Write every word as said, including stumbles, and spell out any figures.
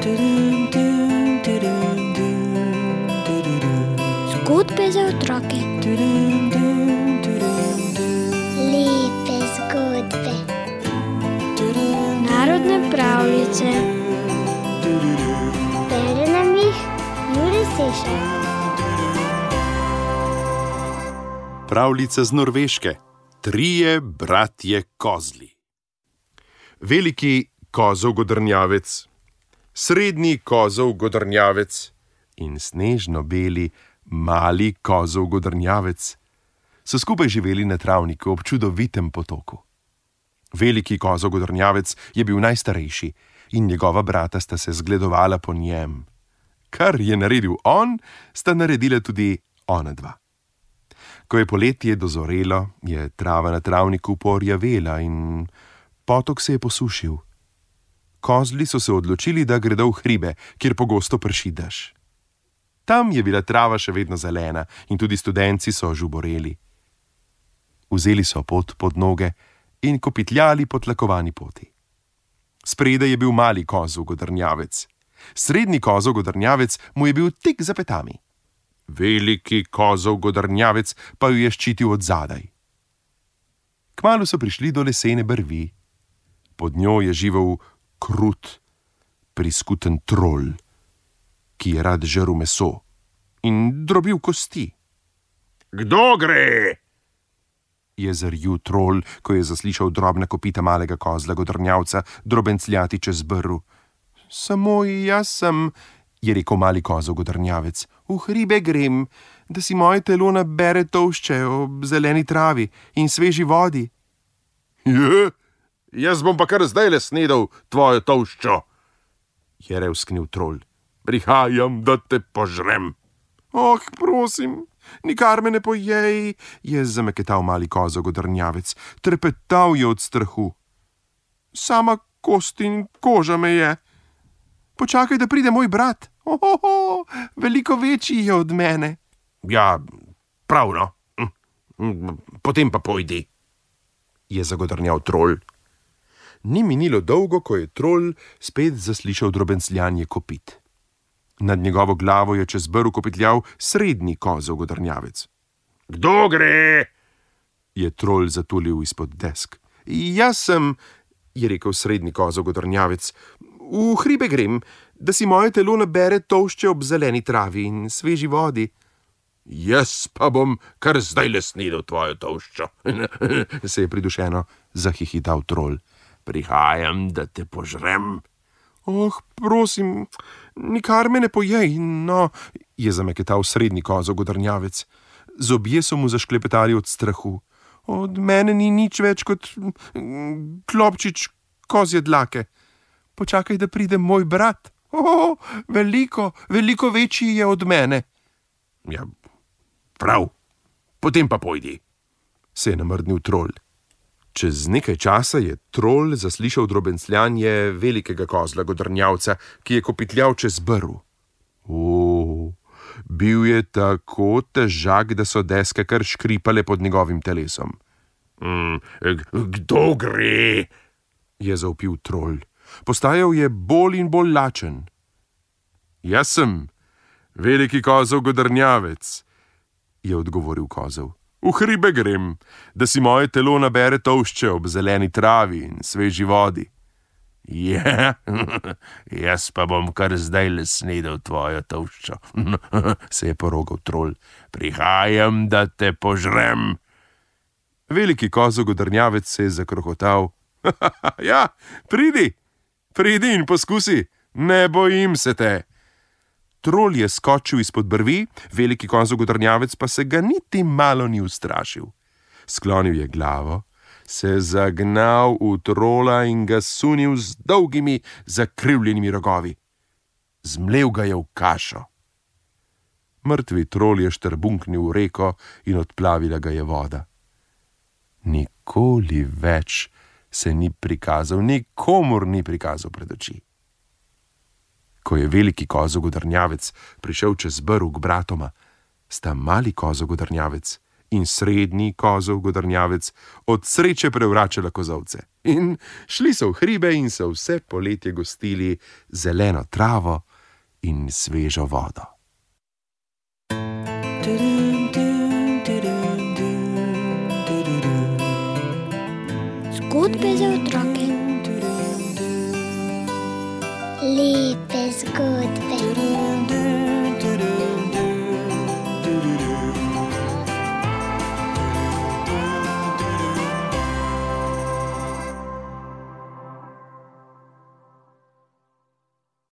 Zgodbe za otroke. Lepe zgodbe. Narodne pravljice. Bere nam jih Jure Sešar. Pravljica z Norveške. Trije bratje kozli. Veliki kozov godrnjavec, srednji kozov godrnjavec in snežno beli mali kozov godrnjavec so skupaj živeli na travniku ob čudovitem potoku. Veliki kozov godrnjavec je bil najstarejši in njegova brata sta se zgledovala po njem. Kar je naredil on, sta naredila tudi ona dva. Ko je poletje dozorelo, je trava na travniku porjavela in potok se je posušil. Kozli so se odločili, da gredo v hribe, kjer pogosto prši dež. Tam je bila trava še vedno zelena in tudi studenci so žuboreli. Vzeli so pot pod noge in kopitljali po tlakovani poti. Spredaj je bil mali kozov godrnjavec. Srednji kozov godrnjavec mu je bil tik za petami. Veliki kozov godrnjavec pa jo je ščitil od zadaj. Kmalu so prišli do lesene brvi. Pod njo je živel krut, priskuten trol, ki je rad žrl meso in drobil kosti. Kdo gre? Je zarjul trol, ko je zaslišal drobna kopita malega kozla godrnjavca drobencljati čez brv. Samo jaz sem, je rekel mali kozov godrnjavec. V hribe grem, da si moje telo nabere tolšče ob zeleni travi in sveži vodi. Je, jaz bom pa kar zdajle snedel tvojo tolščo, je revsknil trol. Prihajam, da te požrem. Oh, prosim, nikar me ne pojej, je zameketal mali kozov godrnjavec. Trepetal je od strahu. Sama kost in koža me je. Počakaj, da pride moj brat. Ohoho, veliko večji je od mene. Ja, pravno. Potem pa pojdi, je zagodrnjal trol. Ni minilo dolgo, ko je trol spet zaslišal drobencljanje kopit. Nad njegovo glavo je čez brv kopitljal srednji kozov godrnjavec. Kdo gre? Je trol zatulil izpod desk. Jaz sem, je rekel srednji kozov godrnjavec. V hribe grem, da si moje telo nabere tolšče ob zeleni travi in sveži vodi. Jaz pa bom kar zdajle snedel tvojo tolščo, se je pridušeno zahihital trol. Prihajam, da te požrem. Oh, prosim, nikar me ne pojej, no, je zameketal srednji kozov godrnjavec. Zobje so mu zašklepetali od strahu. Od mene ni nič več kot klobčič kozje dlake. Počakaj, da pride moj brat. Oh, veliko, veliko večji je od mene. Ja, prav, potem pa pojdi, se je namrdnil trol. Čez nekaj časa je trol zaslišal drobencljanje velikega kozla godrnjavca, ki je kopitljal čez brv. O, bil je tako težak, da so deske kar škripale pod njegovim telesom. Mm, kdo gre? Je zavpil trol. Postajal je bolj in bolj lačen. Jaz sem, veliki kozov godrnjavec, je odgovoril kozov. V hribe grem, da si moje telo nabere tolšče ob zeleni travi in sveži vodi. Je, jaz pa bom kar zdajle snedel tvojo tolščo, se je porogal trol. Prihajam, da te požrem. Veliki kozov godrnjavec se je zakrohotal. Ja, pridi, pridi in poskusi, ne bojim se te. Trol je skočil izpod brvi, veliki kozov godrnjavec pa se ga niti malo ni ustrašil. Sklonil je glavo, se zagnal v trola in ga sunil z dolgimi, zakrivljenimi rogovi. Zmlel ga je v kašo. Mrtvi trol je štrbunknil v reko in odplavila ga je voda. Nikoli več se ni prikazal, nikomur ni prikazal pred oči. Ko je veliki kozov godrnjavec prišel čez brv k bratoma, sta mali kozov godrnjavec in srednji kozov godrnjavec od sreče prevračala kozovce. In šli so v hribe in so vse poletje gostili zeleno travo in svežo vodo. Zgodbe za otroke. Lepe zgodbe.